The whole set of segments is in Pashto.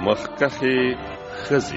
مخکښې ښځې.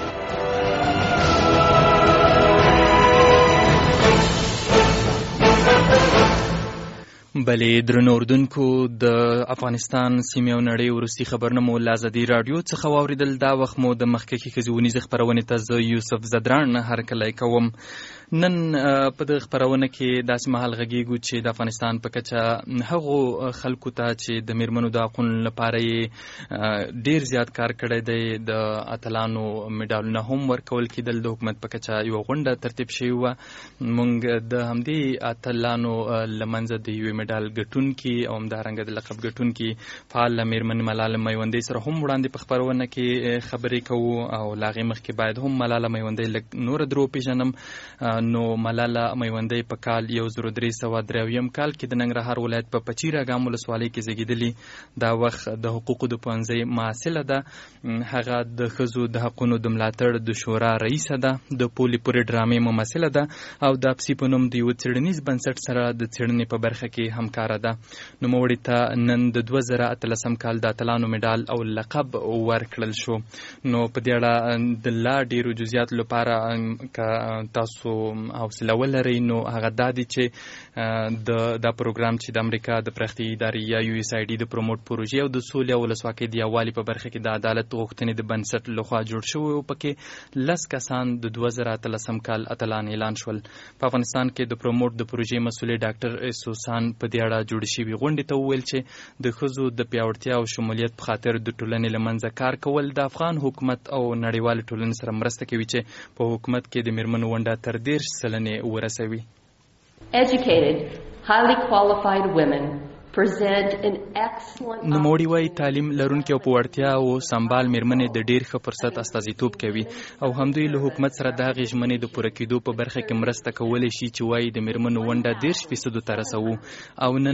بلې درنو اردوونکو، د افغانستان سیمې او نړۍ وروستي خبرونه مو له ازادي راډیو څخه واورېدل. دا وخت مو د مخکښې ښځې ونیزې خپرونې ته زه یوسف زدران هرکلی کوم. نن په دغه خپرونه کې داسې مهال غږیږو چې د افغانستان په کچه هغو خلکو ته چې د میرمنو د حقونو لپاره یې ډیر زیات کار کړی دی، د اتلانو میډالونه هم ورکول کېدل. د حکومت په کچه یوه غونډه ترتیب شوې وه. موږ د همدې اتلانو له منځه د یوې میډال ګټونکي او همدارنګه د لقب ګټونکي فعاله میرمنې ملاله میوندۍ سره هم وړاندې په خپرونه کې خبرې کوو، او له هغې مخکې باید هم ملاله میوندۍ لږ نوره در وپېژنم. نو ملاله میوندۍ په کال 1383 کال کې د ننګرهار ولایت په پچیر اګام ولسوالۍ کې زیږېدلې. دا وخت د حقوقو د پوهنځۍ محصله ده. هغه د ښځو د حقونو د ملاتړ د شورا رئیسه ده، د پولې پورې ډرامې ممثله ده، او د اپسي په نوم د یوه څېړنیز بنسټ سره د څېړنې په برخه کې همکاره ده. نوموړې ته نن د 2013 کال د اتلانو میډال او لقب ورکړل شو. نو په دې اړه د لا ډېرو جزئیاتو لپاره که تاسو حوصله ولرئ، نو هغه دا دی چې دا پروګرام چې د امریکا د پراختیایي ادارې یا USAID د پروموټ پروژې او د سولې او ولسواکۍ د یووالي په برخه کې د عدالت غوښتنې د بنسټ لخوا جوړ شوی او پکې 10 کسان د 2013 کال اتلان اعلان شول. په افغانستان کې د پروموټ د پروژې مسؤل ډاکټر سوسان په دې اړه جوړ شوي غونډې ته وویل چې د ښځو د پیاوړتیا او شمولیت په خاطر د ټولنې له منځه کار کول د افغان حکومت او نړیوالې ټولنې سره مرسته کوي چې په حکومت کې د میرمنو ونډه تر 30% ورسوي. Educated, highly qualified women present an excellent. نوموړي وايي تعلیم لرونکي او په وړتیا او سمبال میرمنې د ډیر ښه فرصت استازیتوب کوي، او همدوی له حکومت سره د هغې ژمنې د پوره کېدو په برخه کې مرسته کولی شي چې وايي د میرمنو ونډه 30% ته رسوو. او نن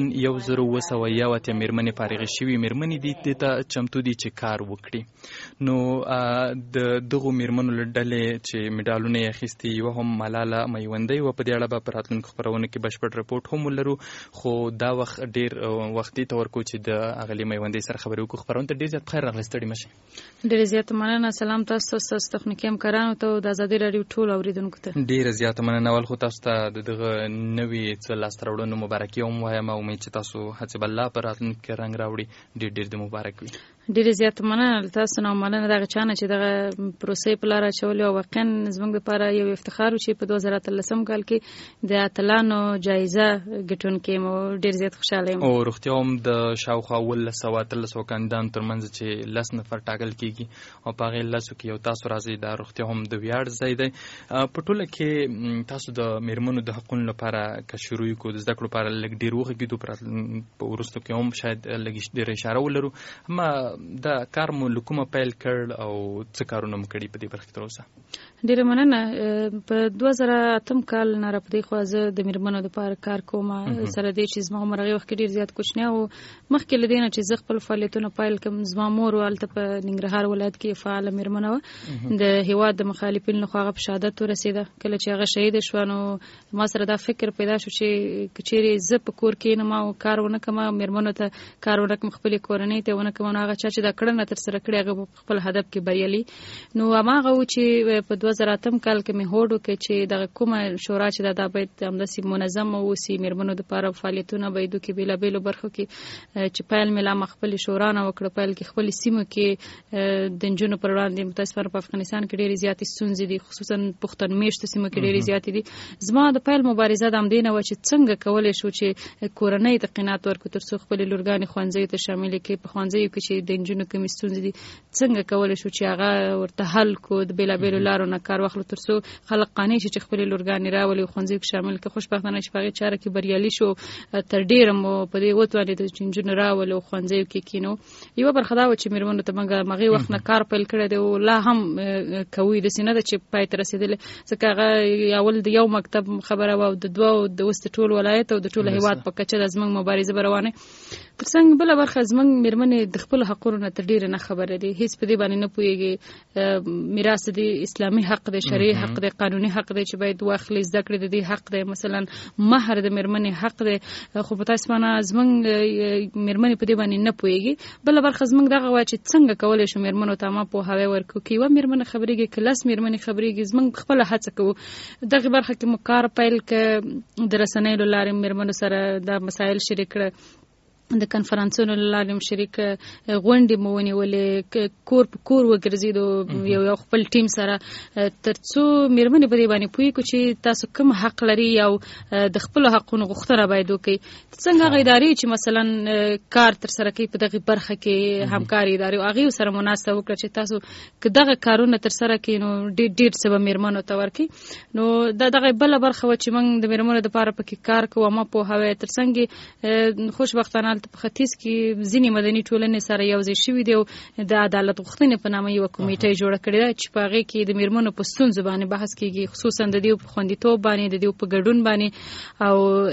1980 میرمنې فارغې شوي میرمنې دي ته چمتو دي چې کار وکړي. نو د دغو میرمنو له ډلې چې میډالونه یې اخیستي یوه هم ملاله میوندۍ وه. په دې اړه به په راتلونکو خپرونو کې بشپړ رپورټ هم ولرو، خو دا وخت ډېر وختي ته ورکو چې د اغلې میوندۍ سره خبرې وکړو. خپرونه ته ډېر زیات بخیر راغلی، ستړي مه شئ. ډېره زیاته مننه. سلام تاسو ته، ستاسو تخنیکي همکارانو ته او د ازادي راډیو ټولو اورېدونکو ته. ډېره زیاته مننه. اول خو تاسو ته د دغه نوي څه لاسته راوړنو مبارکي هم وایم، او امید چې تاسو هڅې به الله په راتلونکي کې رنګ راوړي. ډېر د مبارک وي. ډېره زیاته مننه له تاسو نه، مننه دغه چا نه چې دغه پروسې په لاره اچولې، او واقعا زموږ لپاره یو افتخار و چې په 2013 کال کې د اتلانو جایزه ګټونکې مو ډېر زیات خوشحاله یم. او روغتیا هم د شاوخوا 1300 کاندیدانو ترمنځ چې 10 نفر ټاکل کېږي، او په هغې 10 کې یو تاسو راځئ. دا روغتیا هم د ویاړ ځای دی. په ټوله کې تاسو د میرمنو د حقونو لپاره که شروع کړو د زده کړو لپاره لږ ډېر وغږېدو، په وروستو کې هم شاید لږ ډېره اشاره ولرو. اما دا کار مو له کومه پیل کړ او څه کارونه مو کړي په دې برخه کې تر اوسه؟ ډېره مننه. په 2008 کال نه راپدې خوا زه د میرمنو دپاره کار کوم، سره دې چې زما عمر هغې وخت کې ډېر زیات کوچنی و. مخکې له دې نه چې زه خپل فعالیتونه پیل کړم، زما مور هلته په ننګرهار ولایت کې فعاله میرمنه وه. د هېواد د مخالفینو لخوا هغه په شهادت ورسېده. کله چې هغه شهیده شوه، نو ما سره دا فکر پیدا شو چې که چیرې زه په کور کښېنم او کار ونه کړم، میرمنو ته کار ونه کړم، خپلې کورنۍ ته ونه کړم، نو هغه چا چې دا کړنه ترسره کړې هغه په خپل هدف کې بریالي. نو هماغه و چې په 2008 کال کې مې هوډ وکړ چې دغه کومه شورا چې دا باید همداسې منظم واوسي، میرمنو دپاره فعالیتونه باید وکړي بېلابېلو برخو کې. چې پیل مې لا ما خپلې شورا نه وکړه، پیل کې خپلې سیمو کې د نجونو پر وړاندې متاسفانه په افغانستان کې ډېرې زیاتې ستونزې دي، خصوصا پښتون میشتو سیمو کې ډېرې زیاتې دي. زما د پیل مبارزه د همدې نه وه چې څنګه کولی شو چې کورنۍ ته قناعت ورکړو تر څو خپلې لورګانې ښوونځیو ته شاملې کړي. په ښوونځیو کې چې د نجونو کومې ستونزې دي څنګه کولی شو چې هغه ورته حل کړو، د بېلابېلو لارو نه کار واخلو تر څو خلک قانع شي چې خپلې لورګانې راولي او ښوونځیو کې شامل کړي. خوشبختانه چې په هغې چاره کې بریالي شو، تر ډېره مو په دې وتوانېدو چې نجونې راولو او ښوونځیو کې کینو. یوه برخه دا وه چې میرمنو ته موږ هغې وخت نه کار پیل کړی دی او لا هم کوو، داسې نه ده چې پای ته رسېدلې، ځکه هغه اول د یو مکتب خبره وه او د دوه د اوس د ټول ولایت او د ټول هېواد په کچه د زموږ مبارزه به روانه. تر څنګ بله برخه زموږ میرمنې د خپلو حقونو نه تر ډیره نه خبره دي، هیڅ په دې باندې نه پوهیږي. میراث د اسلامي حق دی، شرعي حق دی، قانوني حق دی چې باید واخلي، زده کړې د دې حق دی. مثلا مهر د میرمنې حق دی، خو په تاسو باندې زمونږ میرمنې په دې باندې نه پوهیږي. بل برخه زمونږ دغه وای چې څنګه کولای شو میرمنو ته ما پوهاوی ورکړو، کې یوه میرمن خبرېږي کلاس میرمنې خبرېږي، زمونږ خپله هڅه کوو دغه برخه کې مو کار پیل که د رسنیو له لارې میرمنو سره دا مسایل شریک کړه، د کنفرانسونو له لارې هم شریک غونډې مو ونیولې، کور په کور وګرځېدو یو خپل ټیم سره، تر څو میرمنې په دې باندې پوهې کړو چې تاسو کوم حق لري او د خپلو حقونو غوښتنه باید وکړئ. څنګه هغه ادارې چې مثلا کار ترسره کوي په دغه برخه کې همکاري ادارې، هغې سره مناسبه وکړه چې تاسو که دغه کارونه ترسره کړئ نو ډېر څه به میرمنو ته ورکړي. نو دغه بله برخه وه چې موږ د میرمنو دپاره پکې کار کوو. ما پوهاوی تر څنګ خوشبختانه په ختیځ کې ځینې مدني ټولنې سره یو ځای شوي دي او د عدالت غوښتنې په نامه یوه کمیټه جوړه کړې ده چې په هغې کې د میرمنو په ستونزو باندې بحث کېږي، خصوصا د دې په خوندیتوب باندې، د دې په ګډون باندې او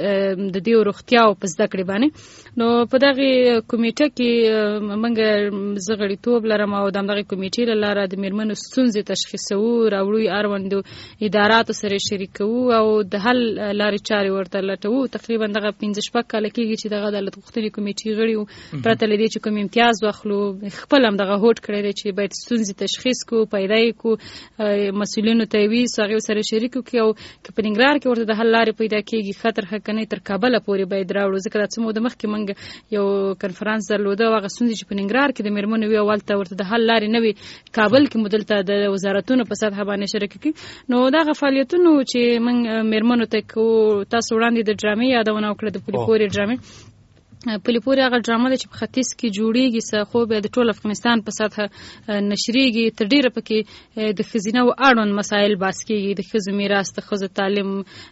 د دې روغتیا او په زده کړې باندې. نو په دغې کمیټه کې موږ زه غړیتوب لرم او د همدغې کمیټې له لاره د میرمنو ستونزې تشخیصوو، راوړو یې اړوندو اداراتو سره شریکوو او د حل لارې چارې ورته لټوو. تقریبا دغه 15-16 کاله کېږي چې دغه عدالت غوښتنې کمیټې غړي وو، پرته له دې چې کوم امتیاز واخلو. خپل هم دغه هوډ کړی دی چې باید ستونزې تشخیص کړو، پیدا یې کړو، مسؤلینو ته یې ویسو، هغې سره شریک کړو او که په ننګرهار کې ورته د حل لارې پیدا کېږي ښه تر ښه، که نه تر کابله پورې باید راوړو. ځکه دا څه موده مخکې موږ یو کنفرانس درلوده، هغه ستونزې چې په ننګرهار کې د میرمنو وي او هلته ورته د حل لارې نه وي، کابل کې مو دلته د وزارتونو په سطحه باندې شریک کړي. نو دغه فعالیتونو چې موږ میرمنو ته کوو، تاسو وړاندې د ډرامې یادونه وکړه، د پولې پورې ډرامې. پلی پورې هغه ډرامه ده چې په ختیځ کې جوړیږي، خو بیا د ټول افغانستان په سطحه نشریږي. تر ډیره پکې د ښځینه او اړوند مسایل بحث کېږي، د ښځو میراث، د ښځو تعلیم،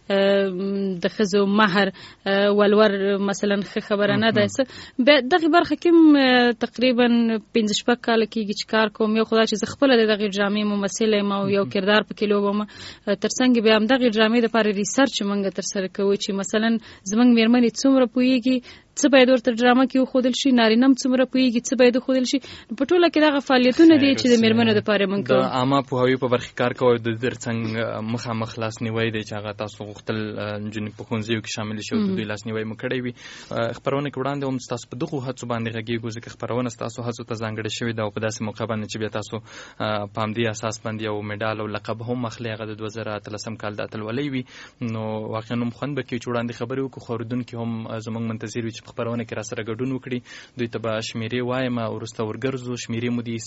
د ښځو مهر ولور مثلا ښه خبره نه ده. بیا دغې برخه کې تقریبا 15-16 کاله کېږي چې کار کوم. یو خدا چې زه خپله د دغې ډرامې ممثله یم او یو کردار پکې لوبوم. تر څنګ بیا هم دغې ډرامې دپاره ریسرچ موږ ترسره کوو چې مثلا زموږ میرمنې څومره پوهېږي څه باید ورته ډرامه کې وښودل شي، نارینه هم څومره پوهېږي څه باید وښودل شي. په ټوله کې دغه فعالیتونه دي چې د میرمنو دپاره موږ کوو. د عامه پوهاوي په برخه کار کوئ، د تر څنګ مخامخ لاسنیوی دی چې هغه تاسو غوښتل نجونې په ښوونځیو کې شامل شي او د دوی لاسنیوی مو کړی وي. خپرونه کې وړاندې هم ستاسو په دغو هڅو باندې غږېږو، ځکه خپرونه ستاسو هڅو ته ځانګړې شوې ده او په داسې موقع باندې چې بیا تاسو په همدې اساس باندې یو میډال او لقب هم اخلي، هغه د 2013 کال د اتلولۍ وي. نو واقعا هم خوند به کوي چې وړاندې خبرې وکړو، خو اورېدونکي هم زموږ منتظر وي چې په خپرونه کې راسره ګډون وکړي. دوی ته به شمیرې وایم، وروسته ورګرځو. شمیرې مو دي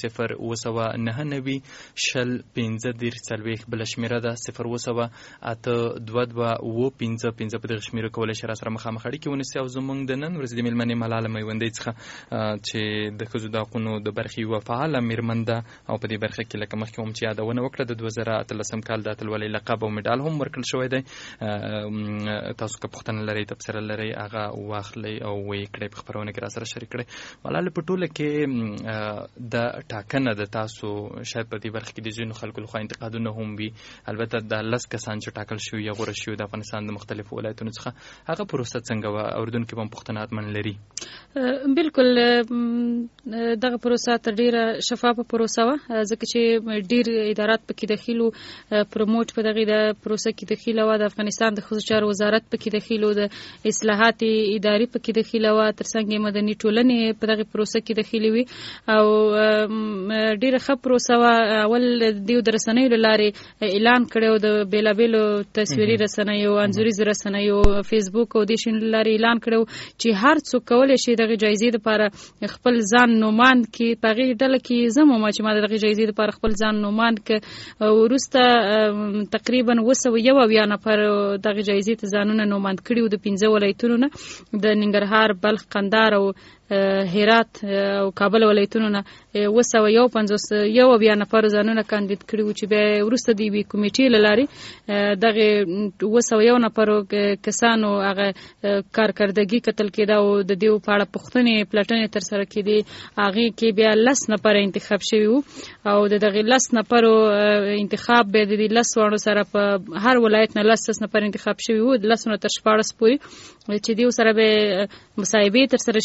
0-999-0-15-40، بله شمیره ده 0-822-555. په دغه شمیرو کولی شي راسره مخامخ اړیکې ونیسي او زموږ د نن ورځې د مېلمنې ملاله میوندۍ څخه چې د ښځو د حقونو د برخې یوه فعاله مېرمن ده او په دې برخه کې لکه مخکې هم چې یادونه وکړه د 2013 کال د اتلولۍ لقب او میډال هم ورکړل شوی دی. تاسو که پوښتنه لرئ، تبصره لرئ، هغه واخلئ او ویې کړئ، په خپرونه کې راسره شریک کړئ. ملاله په ټوله کې د ټاکنه د تاسو شاید په دې برخه کې د ځینو خلکو لخوا انتقادونه هم وي، البته د 10 کسان چې ټاکل شوي یا غوره شوي د افغانستان د مختلفو ولایتونو څخه، هغه پروسه څنګه وه؟ اورېدونکي به هم پوښتنه حتما لري. بالکل دغه پروسه تر ډیره شفافه پروسه وه، ځکه چې ډیر ادارات پکې دخیل وو. پروموټ په دغه د پروسه کې دخیله وه، د افغانستان د ښځو چارو وزارت پکې دخیل وو، د اصلاحات ادارې پکې دخیله وه، ترڅنګ مدني ټولنې په دغه پروسه کې دخیلې وي او ډیره ښه پروسه وه. اول دوی د رسنیو له لارې اعلان کړی و، د بېلابېلو تصویري رسنیو، انځوریزو رسنیو، فیسبوک او دې شیانو له لارې اعلان کړی و چې هر څوک کولی شي دغه جایزې دپاره خپل ځان نوماند کړي. په هغې ډله کې زه هم چې ما د دغې جایزې دپاره خپل ځان نوماند کړ. وروسته تقریبا 201 نفر دغې جایزې ته ځانونه نوماند کړي وو د 15 ولایتونو نه، د ننګرهار، بلخ، قندهار او هرات او کابل ولایتونو نه 251 نفر ځانونه کاندید کړي وو چې بیا وروسته د یوې کمیټې له لارې دغې 201 نفرو کسانو هغه کارکردګي کتل کېده او د دې په اړه پوښتنې پلټنې ترسره کېدې. هغې کې بیا 10 نفره انتخاب شوي وو او د دغې 10 نفرو انتخاب بیا د دې 10 واړو سره په هر ولایت نه 10 نفر انتخاب شوي وو، 10 نه تر 14 پورې چې دوی سره به مصاحبې ترسره شوي دي.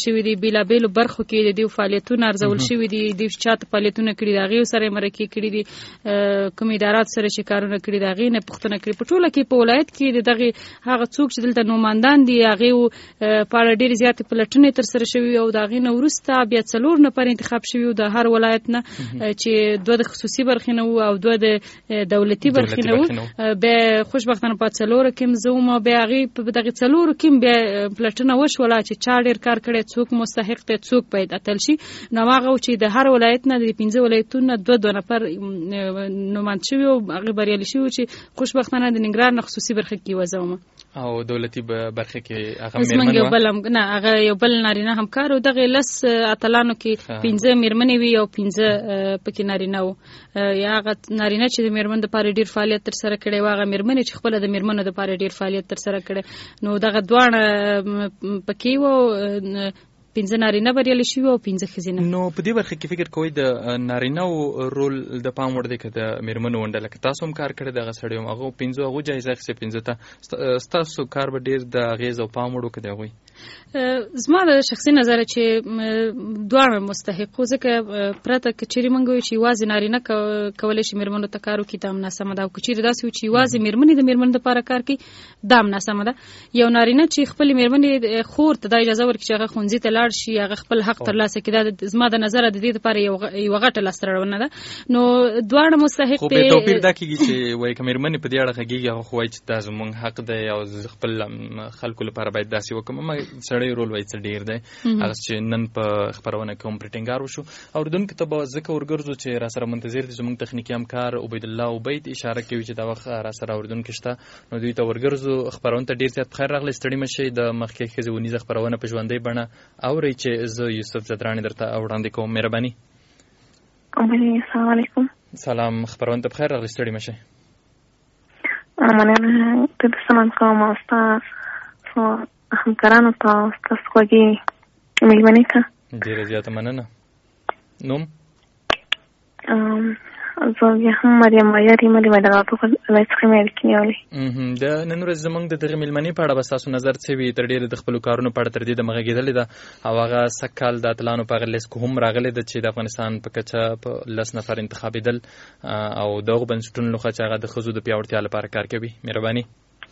بیلابیلو برخو کې د دې فعالیتونه ارزول شوي دي، د چاته فعالیتونه کړي د هغې سره مرکې کړي دي، کوم ادارات سره چې کارونه کړي د هغې نه پوښتنه کړي. په ټوله کې په ولایت کې د دغې هغه څوک چې دلته نوماندان دي هغې په اړه ډېرې زیاتې پلټنې ترسره شوي او د هغې نه وروسته بیا 4 نفر انتخاب شوي وو د هر ولایت نه، چې 2 د خصوصي برخې نه وو او 2 د دولتي برخې نه وو. بیا خوشبختانه په 4 کې هم زه وم او بیا هغې په دغې 4 کې هم بیا پلټنه وشوله چې چا ډېر کار کړی، څوک مستحق دی، څوک باید اتل شي. نو هغه و چې د هر ولایت نه د 15 ولایتونو نه 2 نفر نوماند شوي او هغې بریالي شوي چې خوشبختانه د ننګرهار نه خصوصي برخه کې وه زه وم. او دولتي برخه کې هغه میرمن نه هغه یو بل نارینه همکار او دغه 10 اتلانو کې 15 میرمنې وي او 15 پکې نارینه وو. یا هغه نارینه چې د میرمن د پاره ډیر فعالیت تر سره کړي، هغه میرمنې چې خپل د میرمنو د پاره ډیر فعالیت تر سره کړي. نو دغه دواړه پکې وو، 15 نارینه بریالي شوي او 15 ښځینه. نو په دې برخه کې فکر کوئ د نارینه رول د پام وړ دی که د میرمنو ونډه؟ لکه تاسو هم کار کړی دغه سړی هم هغه 15 هغو جایزه اخیستې 15 ته، ستاسو کار به ډېر د اغېز او پام وړ و که د هغوی؟ زما د شخصي نظره چې دواړه مستحق وو، ځکه پرته که چېرې موږ وایو چې یوازې نارینه کولی شي میرمنو ته کار وکړي دا هم ناسمه ده، او که چېرې داسې وي چې یوازې میرمنې د میرمنو دپاره کار کوي دا هم ناسمه ده. یو نارینه چې خپلې میرمنې خور ته دا اجازه ورکړي چې هغه ښوونځي ته لاړ شي، هغه خپل حق ترلاسه کړي، دا زما د نظره د دې دپاره یوه غټه لاسته راوړنه ده. نو دواړه مستحق خو بې توپیر دا کېږي چې وایي که میرمنې په دې اړه غږېږي هغه خو وایي چې دا زموږ حق دی او خپل خلکو لپاره باید داسې وکړم. سړی رول وایي څه ډېر دی، هغه چې نن په خپرونه کې هم پرې ټینګار وشو. اورېدونکو ته به ځکه ورګرځو چې را سره منتظر دي زموږ تخنیکي همکار عبیدالله عبید اشاره کوي چې دا وخت را سره اورېدونکي شته، نو دوی ته ورګرځو. خپرونه ته ډېر زیات بخیر راغلی، ستړي مه شئ. د مخکې ښځې ونیزه خپرونه په ژوندۍ بڼه اورئ چې زه یوسف زدرانې درته وړاندې کوم. مهرباني. السلام علیکم. سلام، خپرونه ته بخیر راغلی، ستړي مه شئ. مننه، ته د سلام کوم او ستاسو همکارانو ته او ستاسو خوږې مېلمنې ته ډېره زیاته مننه. نوم؟ زه بیا هم مریم معیار یم، د مدغاټو ولایت څخه مې اړیکې نیولې. د نن ورځ زموږ د دغې مېلمنې په اړه به ستاسو نظر څه وي؟ تر ډېره د خپلو کارونو په اړه تر دې دمه غږېدلې ده او هغه سږ کال د اتلانو په هغه لیست کې هم راغلې ده چې د افغانستان په کچه په 10 نفر انتخابېدل او د هغو بنسټونو لخوا چې هغه د ښځو د پیاوړتیا لپاره کار کوي. مهرباني.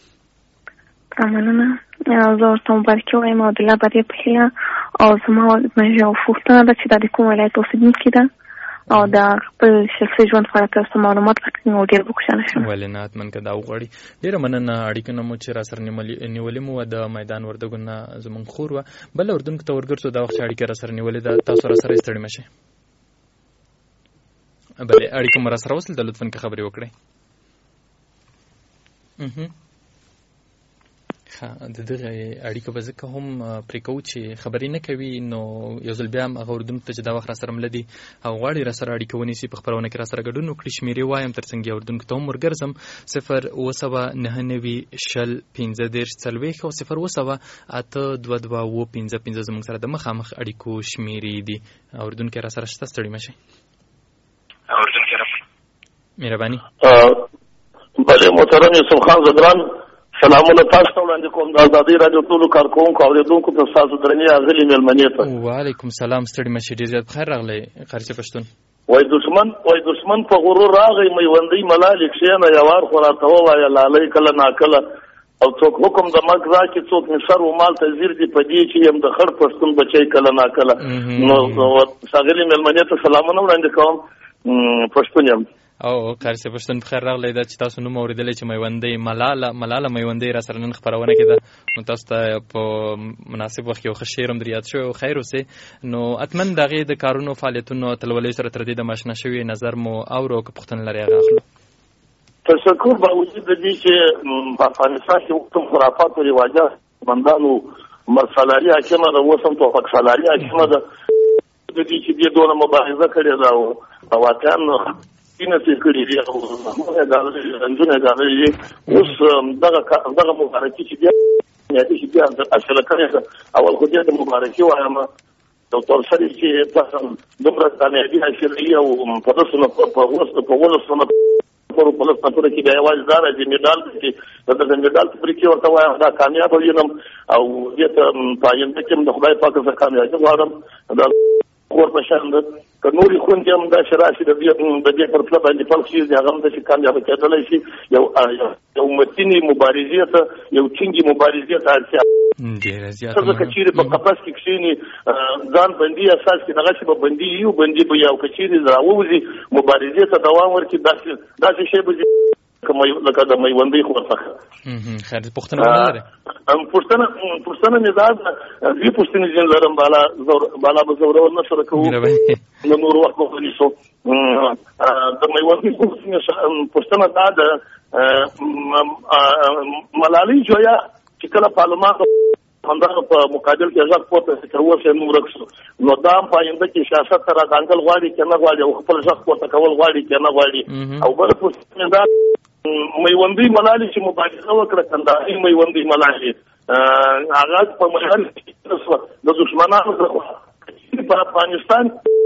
مننه، زه ورته مبارکي وایم او د الله بریا په هیله. او زما یو پوښتنه ده چې دا د کوم ولایت اوسېدونکې ده او د خپل شخصي ژوند په اړه تاسو معلومات راکړئ نو ډېر به خوشحاله شم. ولې نه، حتماً که دا وغواړي. ډېره مننه. اړیکونه مو چې را سره نیولې مو د میدان وردګو نه زموږ خور وه. بله اردوونکو ته ورګرځو، دا وخت چې اړیکه را سره نیولې ده تاسو را سره ستړي مه شئ. بلې اړیکه مو را سره وصل ده، لطفاً که خبرې وکړئ. د دغه اړیکه به ځکه هم پرې کوو چې خبرې نه کوي، نو یو ځل بیا هم هغه اردوونکو ته چې دا وخت را سره مله دي او غواړي را سره اړیکه ونیسي په خپرونه کې را سره ګډون وکړي. شمېرې وایم تر څنګ یې اردوونکو ته هم ورګرځم: 079901540 او 08082221515 زموږ سره د مخامخ اړیکو شمېرې دي. اردوونکي را سره شته، ستړي مه شئ. مهرباني. بله محترم یوسف خان زدران، سلامونه تاسو ته وړاندې کوم د ازادۍ راډیو ټولو کارکوونکو اورېدونکو ته ستاسو درنې اغلې مېلمنې ته. وعلیکم سلام، ستړي مه شئ، ډېر زیات بخیر راغلی قارسي پښتون. وای دشمن په غرور راغی میوندۍ ملالې کښېنه یوار خو راته ووایه لالۍ کله ناکله او څوک حکم د مرګ راکړي څوک مې سر و مال ته ځیر دي په دې چې یم د خړ پښتون بچی کله ناکله. نو ښاغلې مېلمنې ته سلامونه وړاندې کوم، پښتون یم. او قارسي پښتون بخیر راغلی. دا چې تاسو نوم اورېدلی چې میوندۍ ملاله میوندۍ را سره نن خپرونه کې ده، نو تاسو ته په مناسب وخت یو ښه شعر هم در یاد شوی او خیر اوسې. نو حتمن د هغې د کارونو فعالیتونو اتلولیو سره تر دې د اشنا شوي نظر مو اورو او که پوښتنه لرئ هغه اخلو. تشکر باوجود د دې چې په افغانستان کې وختم خرافات او رواجات بندانو مرسالاري حاکمه ده، اوس هم توفق سالاري حاکمه ده. د دې چې دې دونه مبارزه کړې ده او واقعا نه څه کړي دي او هغه انځونه غاړي. اوس دغه مبارکي چې بیا اصله کړې ده، اول خو دې مبارکي وایم ډاکټر سړي چې تاسو دومره کامیابي حاصلې او په تاسو په ولسمه نفرو په لس نفرو کې بیا یوازې دا راځي میډال چې د میډال تبریکي ورته وایم دا کامیاب وینم او دې ته په آینده کې د خدای پاک څخه کامیابي غواړم دا کور په شان ده که نورې خوندې هم دا چې راشي د دې پر پله باندې فرق شي هغه هم داسې کامیابه کېدلی شي یو متینې مبارزې ته یو ټینګې مبارزې ته اړتیا ښځه که چیرې په قفس کې کښېني ځان بندي اساس کې دغسې به بندي یو بندي به یو که چیرې راووځي مبارزې ته دوام ورکړي داسې شی به لکه د میوندۍ خور څخه خیر پوښتنه ولرئ پوښتنه مې دا ده دوې پوښتنې ځین لرم بالا به زورور نه سره کوو د نور وخت به ونیسو د میوندۍ پوښتنه دا ده ملالۍ جویا چې کله پارلمان همدغه په مقابل کې غږ پورته تر اوسه نو ورک شو نو دا هم په آینده کې سیاست ته راغانګل غواړي که نه غواړي او خپل غږ پورته کول غواړي که نه غواړي او بله پوښتنه دا میوندۍ ملالۍ چې مبارزه وکړه کندهارۍ میوندۍ ملالۍ هغه په میدان کې د دشمنانو په افغانستان